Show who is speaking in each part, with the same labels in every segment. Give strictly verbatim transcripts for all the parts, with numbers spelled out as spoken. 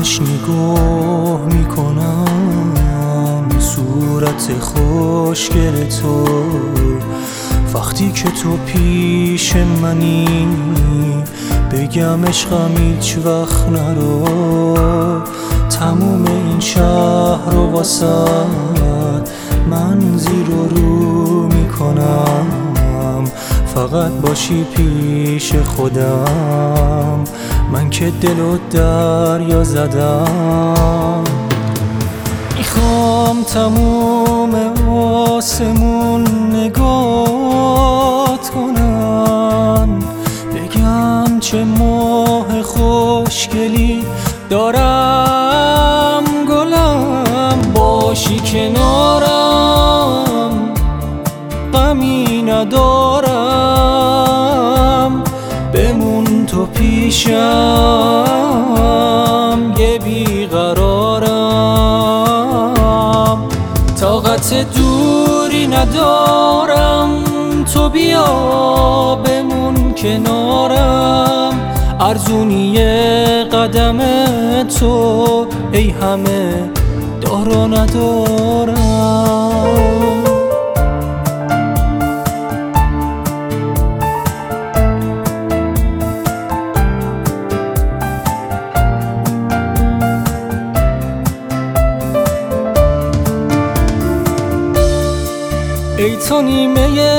Speaker 1: همش نگاه میکنم صورت خوشگل تو، وقتی که تو پیش منی بگم عشقم هیچ وقت نرو. تموم این شهر رو واسه من زیر و رو میکنم، فقط باشی پیش خودم، من که دل و دریا زدم. میخوام تموم آسمون نگات کنن، بگم چه ماه خوشگلی دارم گلم، باشی کنارم غمی ندارم، بمون تو پیشم یه بیقرارم، طاقت دوری ندارم، تو بیا بمون کنارم، ارزونی قدم تو ای همه دار و ندارم. ای تو نیمه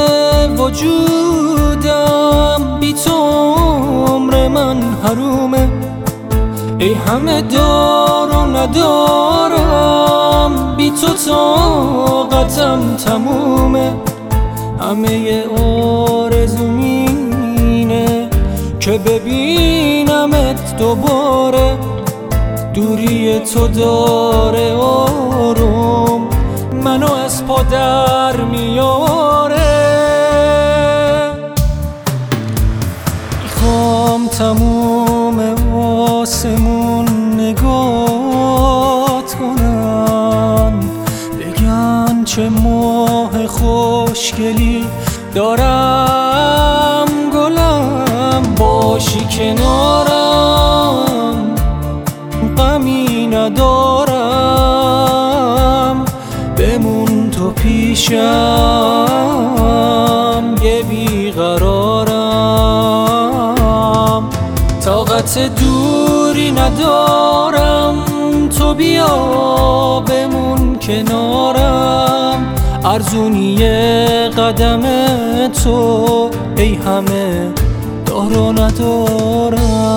Speaker 1: وجودم، بی تو عمر من حرومه، ای همه دار و ندارم، بی تو طاقتم تمومه، همه آرزوم اینه که ببینمت دوباره، دوری تو داره آروم منو از پا در میاره. میخوام تموم آسمون نگات کنن، بگن چه ماه خوشگلی دارم گلم، باشی کنارم غمی ندارم، بمون تو پیشم یه بیقرارم، طاقت دوری ندارم، تو بیا بمون کنارم، ارزونی قدم تو ای همه دار و ندارم.